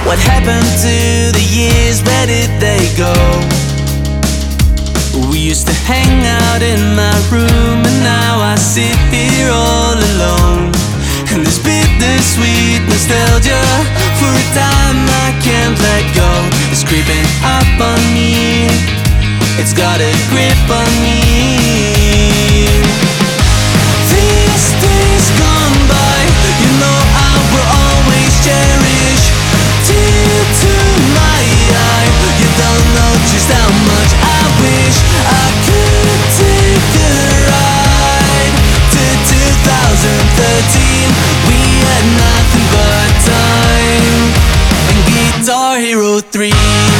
What happened to the years, where did they go? We used to hang out in my room, and now I sit here all alone. And this bittersweet nostalgia for a time I can't let go is creeping up on me. It's got a grip on me. These days gone by, you know I will always cherish. Tear to my eye, you don't know just how much I wish I could take a ride to 2013. We had nothing but time and Guitar Hero 3.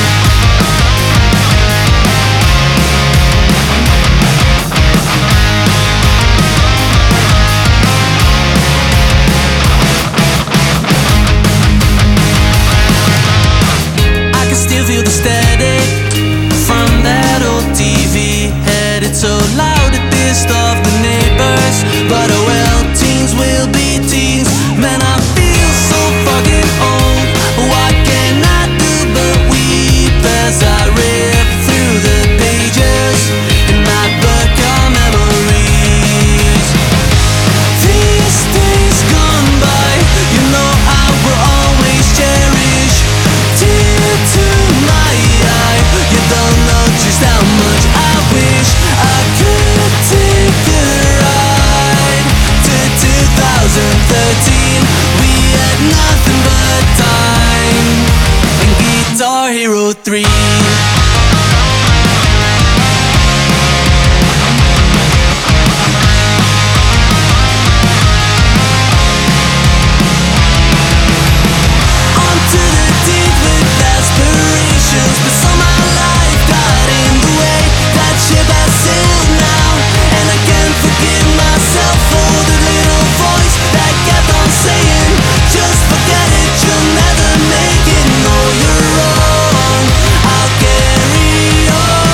Still feel the static from that old TV. Had it so loud it pissed off the neighbors. But oh well, teens will be teens. Man, I feel so fucking old. What can I do but weep as I rip through the pages in my book of memories? These days gone by, you know I will always cherish. Tear to my eye, you don't know just how much I wish I could take a ride to 2013. We had nothing but time and Guitar Hero 3. But somehow life got in the way. That ship has sailed now, and I can't forgive myself for the little voice that kept on saying, just forget it, you'll never make it. No, you're wrong, I'll carry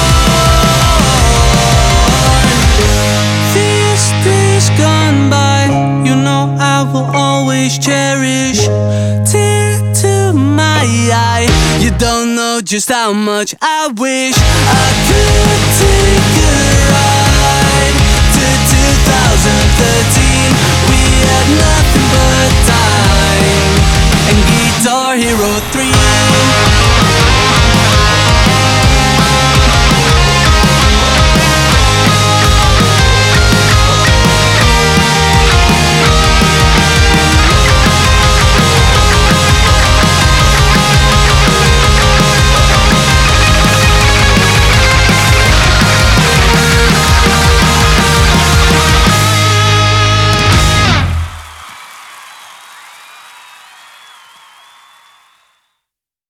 on. These days gone by, you know I will always cherish. Tear to my eye, you don't know just how much I wish I could take a ride to 2013.